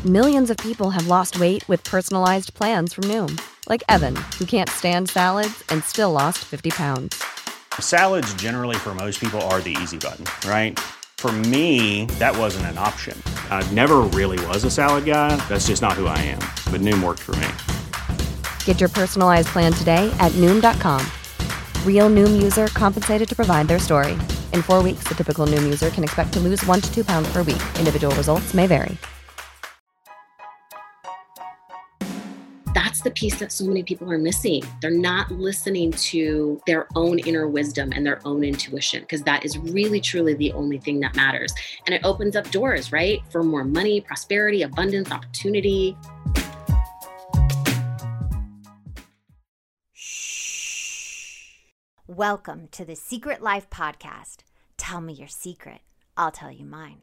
Millions of people have lost weight with personalized plans from Noom. Like Evan, who can't stand salads and still lost 50 pounds. Salads generally for most people are the easy button, right? For me, that wasn't an option. I never really was a salad guy. That's just not who I am. But Noom worked for me. Get your personalized plan today at Noom.com. Real Noom user compensated to provide their story. In 4 weeks, the typical Noom user can expect to lose 1 to 2 pounds per week. Individual results may vary. That's the piece that so many people are missing. They're not listening to their own inner wisdom and their own intuition, because that is really, truly the only thing that matters. And it opens up doors, right? For more money, prosperity, abundance, opportunity. Welcome to the Secret Life Podcast. Tell me your secret. I'll tell you mine.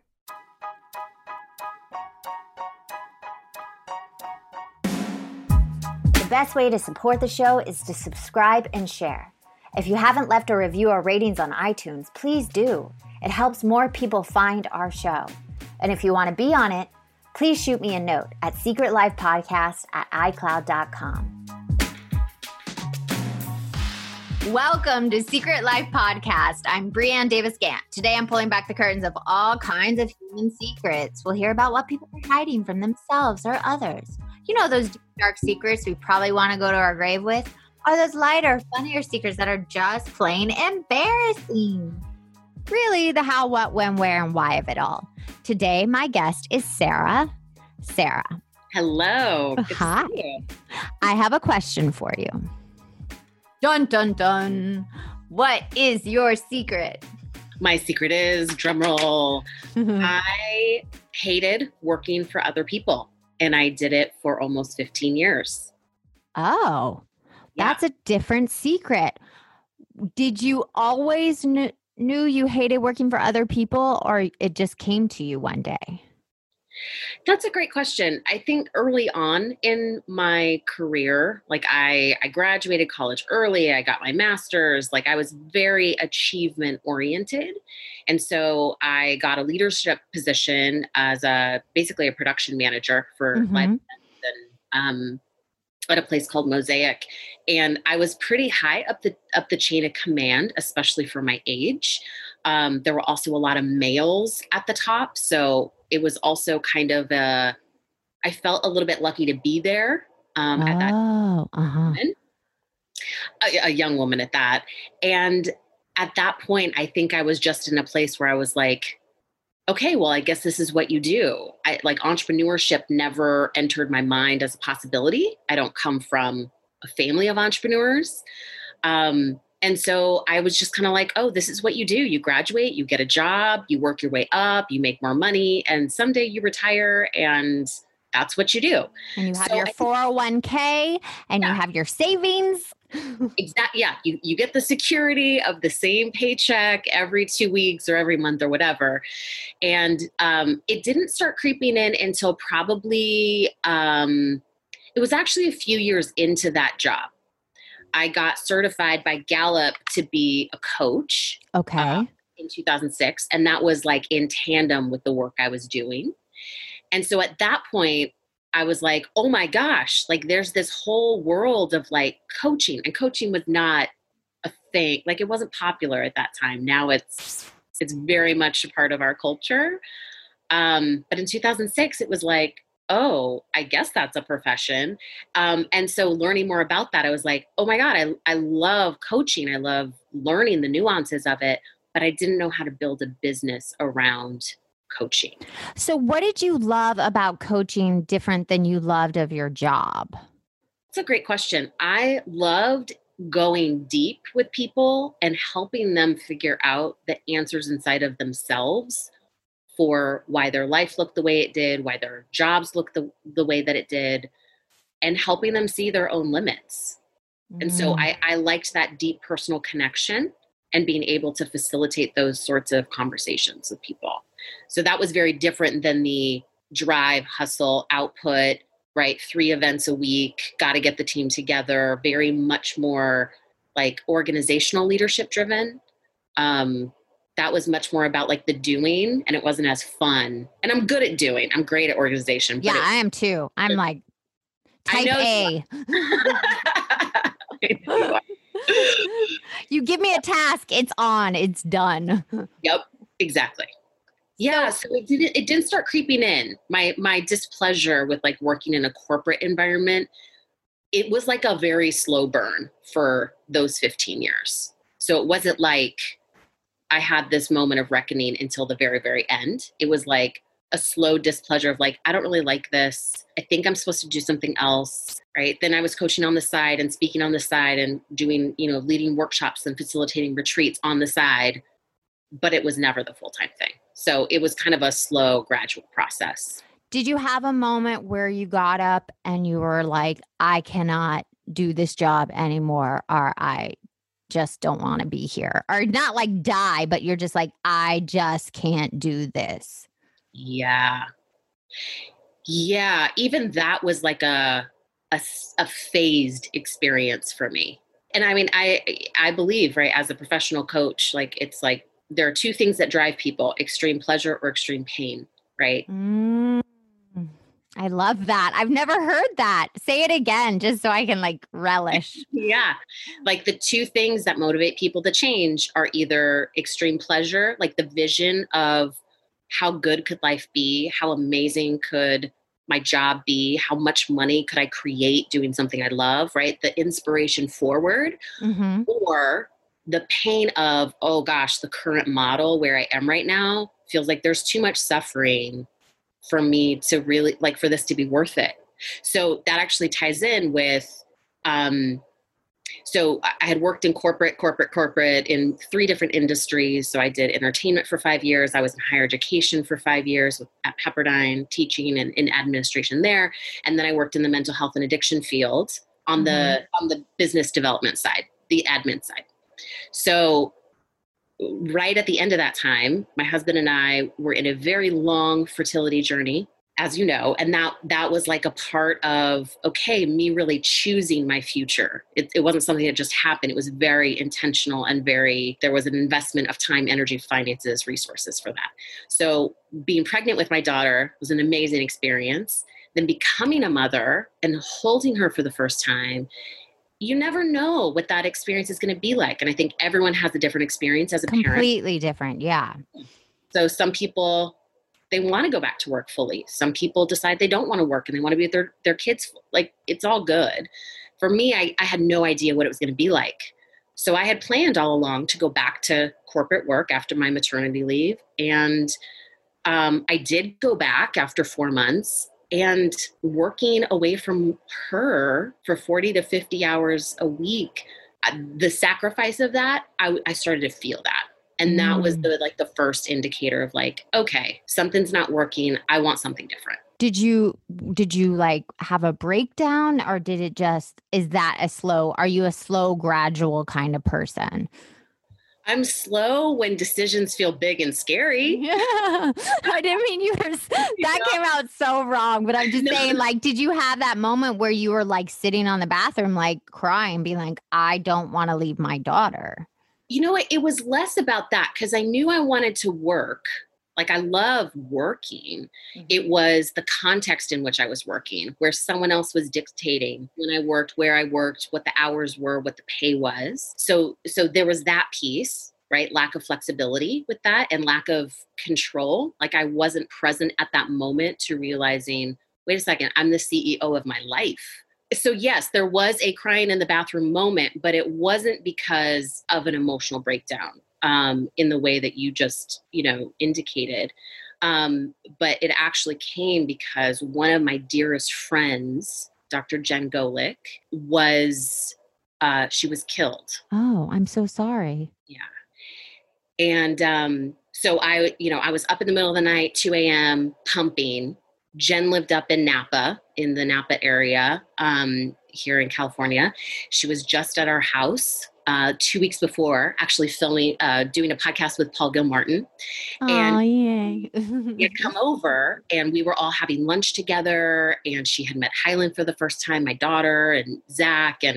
The best way to support the show is to subscribe and share. If you haven't left a review or ratings on iTunes, please do. It helps more people find our show. And if you want to be on it, please shoot me a note at secretlifepodcast@icloud.com. Welcome to Secret Life Podcast. I'm Breanne Davis-Gant. Today I'm pulling back the curtains of all kinds of human secrets. We'll hear about what people are hiding from themselves or others. You know, those deep, dark secrets we probably want to go to our grave with? Or those lighter, funnier secrets that are just plain embarrassing? Really, the how, what, when, where, and why of it all. Today, my guest is Sarah. Sarah. Hello. Good Hi. to see you. I have a question for you. Dun, dun, dun. What is your secret? My secret is, drumroll, I hated working for other people. And I did it for almost 15 years. Oh, that's a different secret. Did you always knew you hated working for other people, or it just came to you one day? That's a great question. I think early on in my career, like I graduated college early, I got my master's, like I was very achievement oriented. And so I got a leadership position as basically a production manager for live events and at a place called Mosaic. And I was pretty high up the chain of command, especially for my age. There were also a lot of males at the top. So it was also kind of I felt a little bit lucky to be there at that moment, a young woman at that. And at that point, I think I was just in a place where I was like, okay, well, I guess this is what you do. Like entrepreneurship never entered my mind as a possibility. I don't come from a family of entrepreneurs. And so I was just kind of like, oh, this is what you do. You graduate, you get a job, you work your way up, you make more money, and someday you retire, and that's what you do. And you have your 401k and you have your savings. Exactly. Yeah. You get the security of the same paycheck every 2 weeks or every month or whatever. And it didn't start creeping in until probably, it was actually a few years into that job. I got certified by Gallup to be a coach. Okay. In 2006. And that was like in tandem with the work I was doing. And so at that point, I was like, oh my gosh, like there's this whole world of like coaching, and coaching was not a thing. Like it wasn't popular at that time. Now it's very much a part of our culture. But in 2006, it was like, oh, I guess that's a profession. And so learning more about that, I was like, oh my God, I love coaching. I love learning the nuances of it, but I didn't know how to build a business around coaching. So what did you love about coaching different than you loved of your job? That's a great question. I loved going deep with people and helping them figure out the answers inside of themselves for why their life looked the way it did, why their jobs looked the way that it did, and helping them see their own limits. And so I liked that deep personal connection and being able to facilitate those sorts of conversations with people. So that was very different than the drive, hustle, output, right? 3 events a week, got to get the team together, very much more like organizational leadership driven. that was much more about like the doing, and it wasn't as fun. And I'm good at doing. I'm great at organization. Yeah, I am too. I'm like type A. You give me a task, it's on, it's done. Yep, exactly. Yeah, so it didn't start creeping in. My displeasure with like working in a corporate environment, it was like a very slow burn for those 15 years. So it wasn't like I had this moment of reckoning until the very, very end. It was like a slow displeasure of like, I don't really like this. I think I'm supposed to do something else, right? Then I was coaching on the side and speaking on the side and doing, leading workshops and facilitating retreats on the side, but it was never the full-time thing. So it was kind of a slow, gradual process. Did you have a moment where you got up and you were like, I cannot do this job anymore, or I just don't want to be here, or not like die, but you're just like, I just can't do this? Yeah. Even that was like a phased experience for me. And I mean, I believe, right, as a professional coach, like it's like there are two things that drive people: extreme pleasure or extreme pain, right? I love that. I've never heard that. Say it again, just so I can like relish. Yeah. Like the two things that motivate people to change are either extreme pleasure, like the vision of how good could life be? How amazing could my job be? How much money could I create doing something I love, right? The inspiration forward, or the pain of, oh gosh, the current model where I am right now feels like there's too much suffering for me to really, like, for this to be worth it. So that actually ties in with, so I had worked in corporate in 3 different industries. So I did entertainment for 5 years. I was in higher education for 5 years at Pepperdine, teaching and in administration there. And then I worked in the mental health and addiction field on the business development side, the admin side. So right at the end of that time, my husband and I were in a very long fertility journey, as you know, and that was like a part of, okay, me really choosing my future. It wasn't something that just happened. It was very intentional and there was an investment of time, energy, finances, resources for that. So being pregnant with my daughter was an amazing experience. Then becoming a mother and holding her for the first time, you never know what that experience is going to be like. And I think everyone has a different experience as a parent. Completely different. Yeah. So some people, they want to go back to work fully. Some people decide they don't want to work and they want to be with their kids. Like, it's all good. For me, I had no idea what it was going to be like. So I had planned all along to go back to corporate work after my maternity leave. And I did go back after 4 months. And working away from her for 40 to 50 hours a week, the sacrifice of that, I started to feel that. And that was the first indicator of like, okay, something's not working. I want something different. Did you like have a breakdown, or did it just, are you a slow, gradual kind of person? I'm slow when decisions feel big and scary. Yeah. I didn't mean that came out so wrong, but I'm just saying, like, did you have that moment where you were like sitting on the bathroom, like crying, being like, I don't want to leave my daughter? You know what? It was less about that because I knew I wanted to work. Like, I love working. It was the context in which I was working, where someone else was dictating when I worked, where I worked, what the hours were, what the pay was. So there was that piece, right? Lack of flexibility with that and lack of control. Like, I wasn't present at that moment to realizing, wait a second, I'm the CEO of my life. So yes, there was a crying in the bathroom moment, but it wasn't because of an emotional breakdown. In the way that you just, indicated. But it actually came because one of my dearest friends, Dr. Jen Golick, she was killed. Oh, I'm so sorry. Yeah. And so I was up in the middle of the night, 2 a.m., pumping. Jen lived up in Napa, in the Napa area, here in California. She was just at our house 2 weeks before, actually filming, doing a podcast with Paul Gilmartin. And yay. he had come over and we were all having lunch together, and she had met Hyland for the first time, my daughter and Zach, and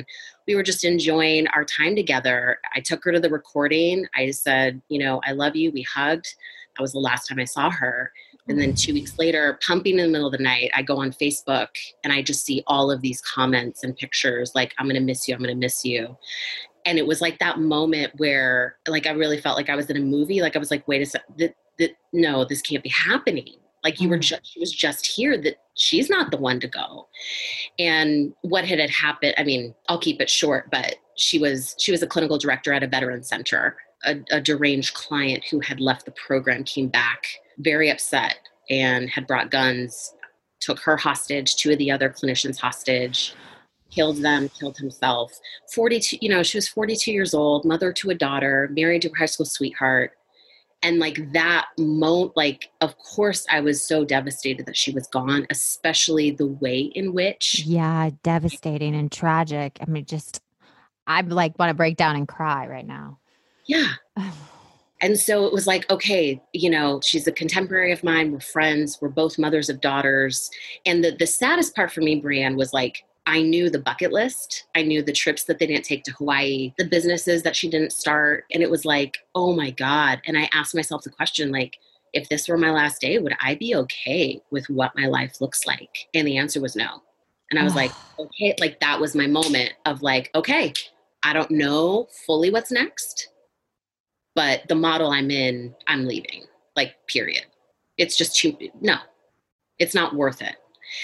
we were just enjoying our time together. I took her to the recording. I said, I love you. We hugged. That was the last time I saw her. And then 2 weeks later, pumping in the middle of the night, I go on Facebook and I just see all of these comments and pictures like, I'm going to miss you. I'm going to miss you. And it was like that moment where like, I really felt like I was in a movie. Like I was like, wait a second, no, this can't be happening. Like she was just here, that she's not the one to go. And what had happened, I mean, I'll keep it short, but she was a clinical director at a veteran center. A deranged client who had left the program came back very upset and had brought guns, took her hostage, 2 of the other clinicians hostage, killed them, killed himself. 42, she was 42 years old, mother to a daughter, married to her high school sweetheart. And like that moment, like, of course I was so devastated that she was gone, especially the way in which. Yeah, devastating and tragic. I mean, I like want to break down and cry right now. Yeah. And so it was like, okay, she's a contemporary of mine. We're friends. We're both mothers of daughters. And the saddest part for me, Brianne, was like, I knew the bucket list. I knew the trips that they didn't take to Hawaii, the businesses that she didn't start. And it was like, oh my God. And I asked myself the question, like, if this were my last day, would I be okay with what my life looks like? And the answer was no. And I was like, okay, like that was my moment of like, okay, I don't know fully what's next, but the model I'm in, I'm leaving, like, period. It's just it's not worth it.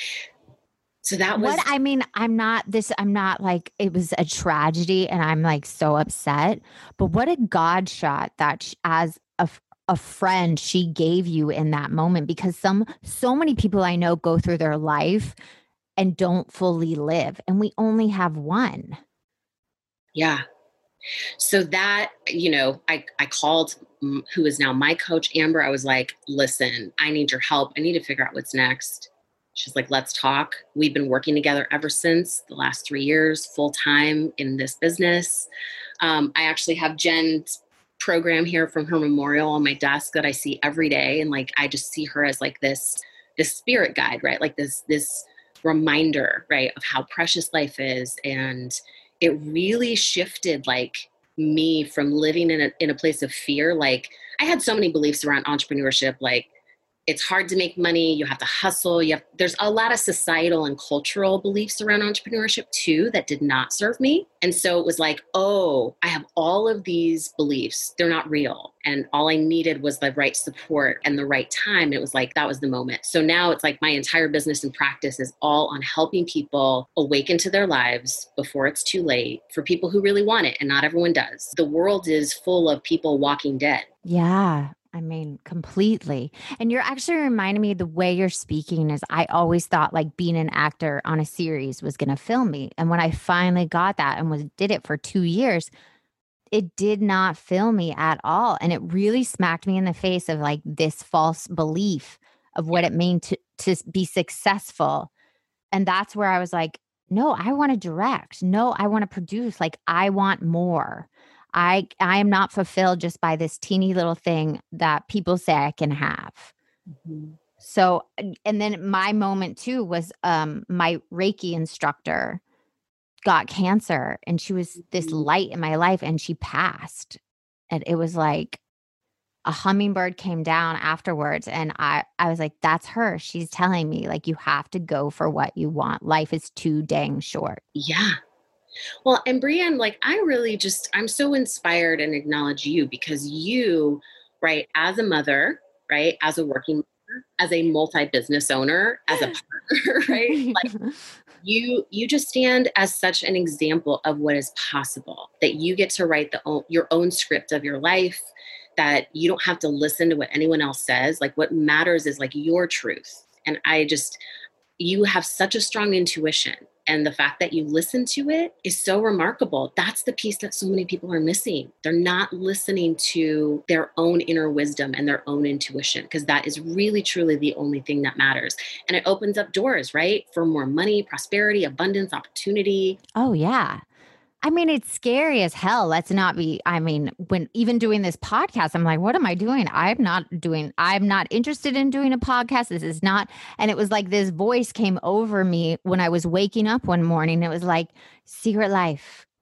So that was I'm not like, it was a tragedy and I'm like so upset, but what a God shot that as a friend she gave you in that moment, because so many people I know go through their life and don't fully live, and we only have one. Yeah. So that, I called who is now my coach, Amber. I was like, listen, I need your help. I need to figure out what's next. She's like, let's talk. We've been working together ever since the last 3 years, full time in this business. I actually have Jen's program here from her memorial on my desk that I see every day. And like, I just see her as like this spirit guide, right? Like this reminder, right, of how precious life is. And it really shifted like me from living in a place of fear. Like I had so many beliefs around entrepreneurship, like it's hard to make money. You have to hustle. There's a lot of societal and cultural beliefs around entrepreneurship too that did not serve me. And so it was like, oh, I have all of these beliefs. They're not real. And all I needed was the right support and the right time. And it was like, that was the moment. So now it's like my entire business and practice is all on helping people awaken to their lives before it's too late, for people who really want it. And not everyone does. The world is full of people walking dead. Yeah. I mean, completely. And you're actually reminding me, the way you're speaking is, I always thought like being an actor on a series was going to fill me. And when I finally got that and did it for 2 years, it did not fill me at all. And it really smacked me in the face of like this false belief of what it means to be successful. And that's where I was like, no, I want to direct. No, I want to produce. Like, I want more. I am not fulfilled just by this teeny little thing that people say I can have. Mm-hmm. So, and then my moment too was my Reiki instructor got cancer, and she was this light in my life, and she passed. And it was like a hummingbird came down afterwards, and I was like, that's her. She's telling me like, you have to go for what you want. Life is too dang short. Yeah. Well, and Brianne, like, I'm so inspired and acknowledge you, because you, right, as a mother, right, as a working mother, as a multi-business owner, as a partner, right, like you just stand as such an example of what is possible, that you get to write your own script of your life, that you don't have to listen to what anyone else says. Like, what matters is like your truth. And you have such a strong intuition. And the fact that you listen to it is so remarkable. That's the piece that so many people are missing. They're not listening to their own inner wisdom and their own intuition, because that is really, truly the only thing that matters. And it opens up doors, right, for more money, prosperity, abundance, opportunity. Oh, yeah. I mean, it's scary as hell. When even doing this podcast, I'm like, what am I doing? I'm not interested in doing a podcast. This is not. And it was like this voice came over me when I was waking up one morning. It was like, Secret Life,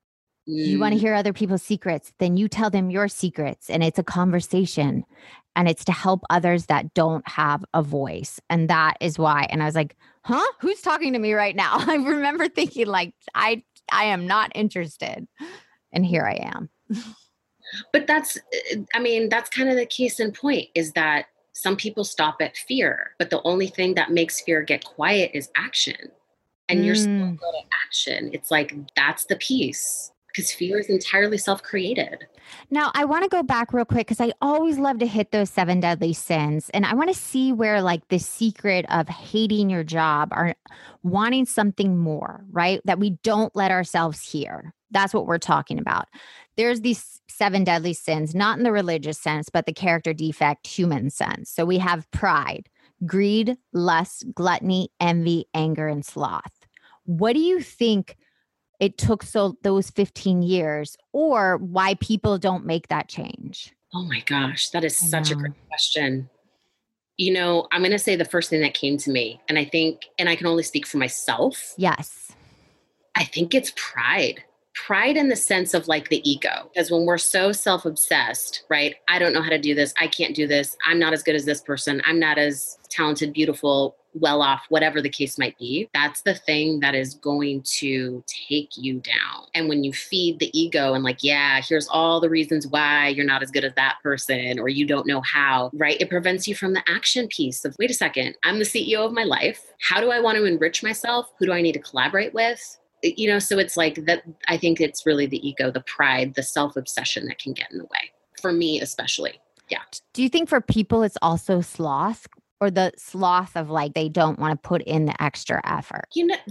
You want to hear other people's secrets, then you tell them your secrets, and it's a conversation, and it's to help others that don't have a voice. And that is why. And I was like, huh, who's talking to me right now? I remember thinking like, I am not interested. And here I am. But that's kind of the case in point, is that some people stop at fear, but the only thing that makes fear get quiet is action. And you're still good at action. It's like, that's the piece, because fear is entirely self-created. Now, I want to go back real quick, because I always love to hit those 7 deadly sins. And I want to see where like the secret of hating your job or wanting something more, right? That we don't let ourselves hear. That's what we're talking about. There's these 7 deadly sins, not in the religious sense, but the character defect human sense. So we have pride, greed, lust, gluttony, envy, anger, and sloth. What do you think it took those 15 years, or why people don't make that change? Oh my gosh, that is such a great question. You know, I'm going to say the first thing that came to me, and I can only speak for myself. Yes. I think it's pride. Pride in the sense of like the ego. Because when we're so self-obsessed, right? I don't know how to do this. I can't do this. I'm not as good as this person. I'm not as talented, beautiful, well off, whatever the case might be. That's the thing that is going to take you down. And when you feed the ego and like, yeah, here's all the reasons why you're not as good as that person, or you don't know how, right? It prevents you from the action piece of, wait a second, I'm the CEO of my life. How do I want to enrich myself? Who do I need to collaborate with? You know, so it's like that. I think it's really the ego, the pride, the self-obsession that can get in the way, for me especially. Yeah. Do you think for people it's also sloth, or the sloth of like they don't want to put in the extra effort? You know,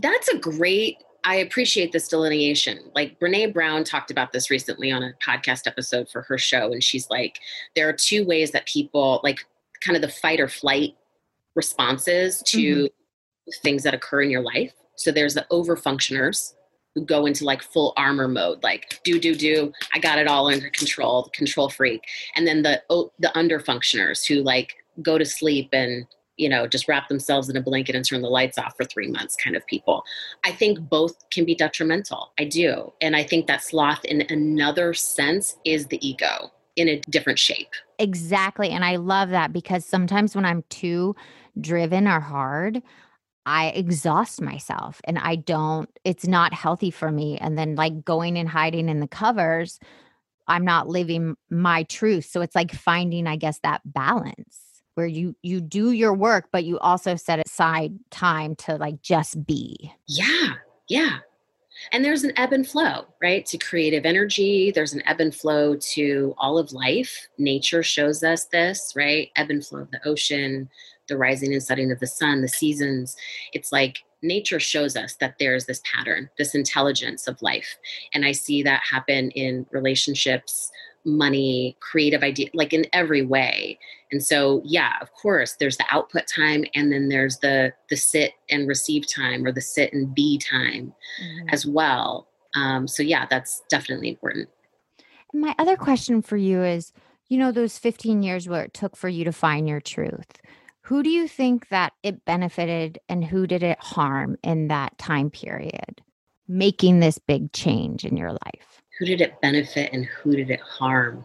I appreciate this delineation. Like Brene Brown talked about this recently on a podcast episode for her show. And she's like, there are 2 ways that people, like kind of the fight or flight responses to things that occur in your life. So there's the overfunctioners who go into like full armor mode, like do, I got it all under control, the control freak. And then the underfunctioners who like go to sleep and, you know, just wrap themselves in a blanket and turn the lights off for 3 months kind of people. I think both can be detrimental. I do. And I think that sloth in another sense is the ego in a different shape. Exactly. And I love that, because sometimes when I'm too driven or hard, I exhaust myself, and it's not healthy for me. And then like going and hiding in the covers, I'm not living my truth. So it's like finding, I guess, that balance where you do your work, but you also set aside time to like just be. Yeah. Yeah. And there's an ebb and flow, right? To creative energy. There's an ebb and flow to all of life. Nature shows us this, right? Ebb and flow of the ocean, the rising and setting of the sun, the seasons. It's like nature shows us that there's this pattern, this intelligence of life. And I see that happen in relationships, money, creative idea, like in every way. And so, yeah, of course, there's the output time, and then there's the sit and receive time, or the sit and be time as well. So yeah, that's definitely important. And my other question for you is, you know, those 15 years where it took for you to find your truth, who do you think that it benefited and who did it harm in that time period, making this big change in your life? Who did it benefit and who did it harm?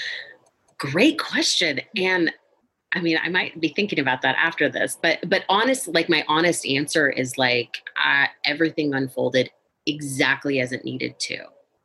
Great question. And I mean, I might be thinking about that after this, but honest, like my honest answer is like, everything unfolded exactly as it needed to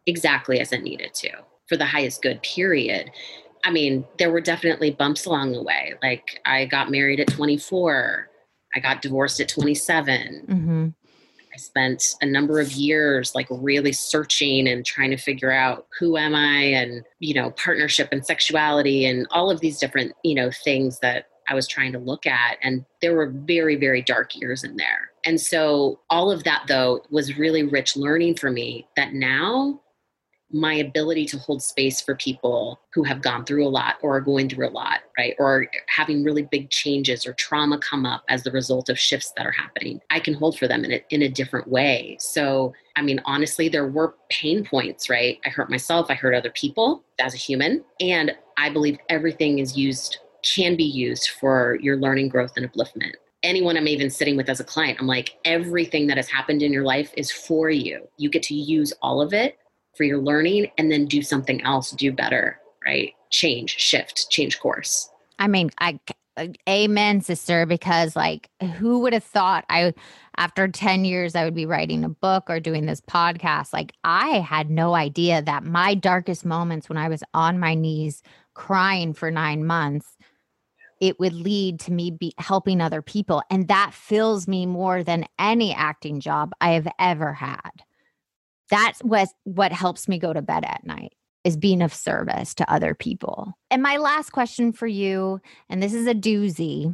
for the highest good, period. I mean, there were definitely bumps along the way. Like I got married at 24. I got divorced at 27. I spent a number of years like really searching and trying to figure out who am I, and, you know, partnership and sexuality and all of these different, you know, things that I was trying to look at. And there were very, very dark years in there. And so all of that, though, was really rich learning for me, that now my ability to hold space for people who have gone through a lot or are going through a lot, right? Or having really big changes or trauma come up as the result of shifts that are happening, I can hold for them in a different way. So, I mean, honestly, there were pain points, right? I hurt myself. I hurt other people as a human. And I believe everything can be used for your learning, growth, and upliftment. Anyone I'm even sitting with as a client, I'm like, everything that has happened in your life is for you. You get to use all of it for your learning and then do something else, do better, right? Change, shift, change course. I mean, amen, sister, because like who would have thought after 10 years, I would be writing a book or doing this podcast. Like I had no idea that my darkest moments when I was on my knees crying for 9 months, it would lead to me helping other people. And that fills me more than any acting job I have ever had. That's what helps me go to bed at night, is being of service to other people. And my last question for you, and this is a doozy.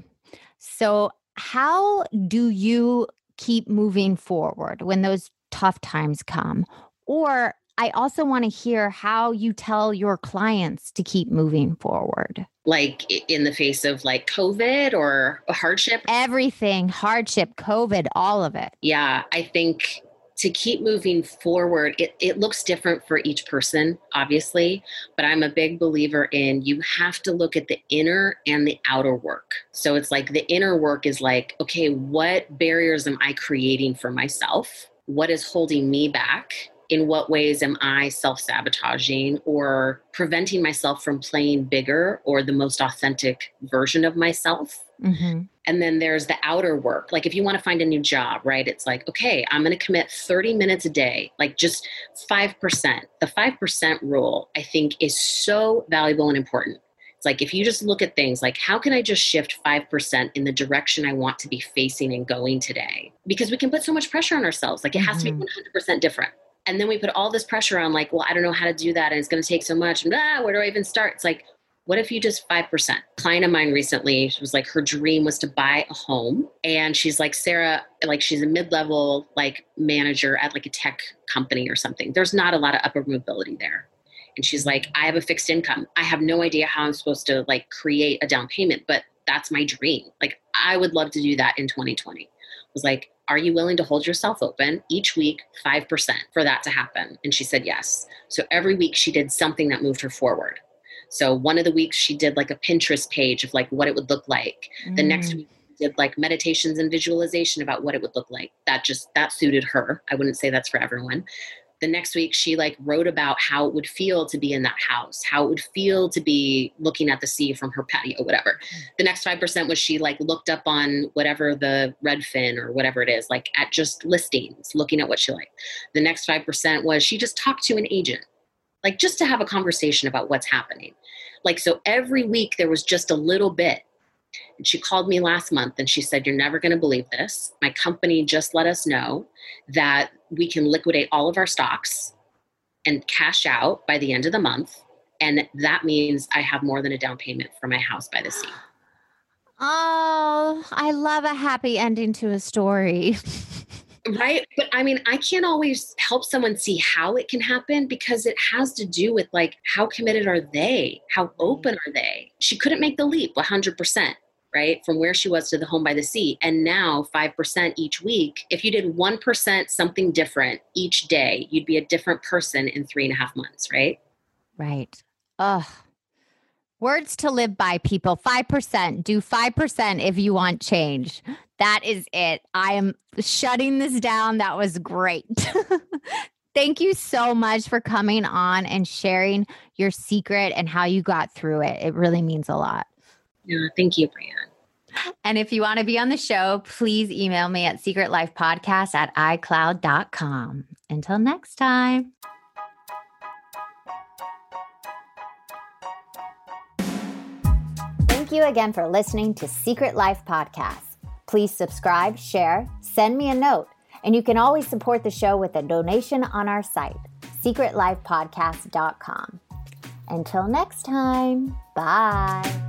So how do you keep moving forward when those tough times come? Or I also want to hear how you tell your clients to keep moving forward. Like in the face of like COVID or hardship? Everything, hardship, COVID, all of it. Yeah, I think to keep moving forward, it looks different for each person, obviously, but I'm a big believer in you have to look at the inner and the outer work. So it's like the inner work is like, okay, what barriers am I creating for myself? What is holding me back? In what ways am I self-sabotaging or preventing myself from playing bigger or the most authentic version of myself? Mm-hmm. And then there's the outer work. Like if you want to find a new job, right? It's like, okay, I'm going to commit 30 minutes a day, like just 5%. The 5% rule, I think, is so valuable and important. It's like, if you just look at things like, how can I just shift 5% in the direction I want to be facing and going today? Because we can put so much pressure on ourselves. Like it has to be 100% different. And then we put all this pressure on like, well, I don't know how to do that. And it's going to take so much. Where do I even start? It's like, what if you just 5%? A client of mine recently, she was like, her dream was to buy a home. And she's like, Sarah, like she's a mid-level like manager at like a tech company or something. There's not a lot of upward mobility there. And she's like, I have a fixed income. I have no idea how I'm supposed to like create a down payment, but that's my dream. Like I would love to do that in 2020. I was like, are you willing to hold yourself open each week, 5% for that to happen? And she said, yes. So every week she did something that moved her forward. So one of the weeks she did like a Pinterest page of like what it would look like. The next week she did like meditations and visualization about what it would look like. That suited her. I wouldn't say that's for everyone. The next week she like wrote about how it would feel to be in that house, how it would feel to be looking at the sea from her patio, whatever. The next 5% was she like looked up on whatever the Redfin or whatever it is, like at just listings, looking at what she liked. The next 5% was she just talked to an agent, like just to have a conversation about what's happening. Like, so every week there was just a little bit. And she called me last month and she said, you're never going to believe this. My company just let us know that we can liquidate all of our stocks and cash out by the end of the month. And that means I have more than a down payment for my house by the sea. Oh, I love a happy ending to a story. Right. But I mean, I can't always help someone see how it can happen because it has to do with like, how committed are they? How open are they? She couldn't make the leap 100%, right? From where she was to the home by the sea. And now 5% each week. If you did 1% something different each day, you'd be a different person in 3.5 months, right? Right. Ugh. Words to live by, people. 5%. Do 5% if you want change. That is it. I am shutting this down. That was great. Thank you so much for coming on and sharing your secret and how you got through it. It really means a lot. Yeah, thank you, Brianne. And if you want to be on the show, please email me at secretlifepodcast@icloud.com. Until next time. Thank you again for listening to Secret Life Podcast. Please subscribe, share, send me a note, and you can always support the show with a donation on our site, secretlifepodcast.com. Until next time, bye.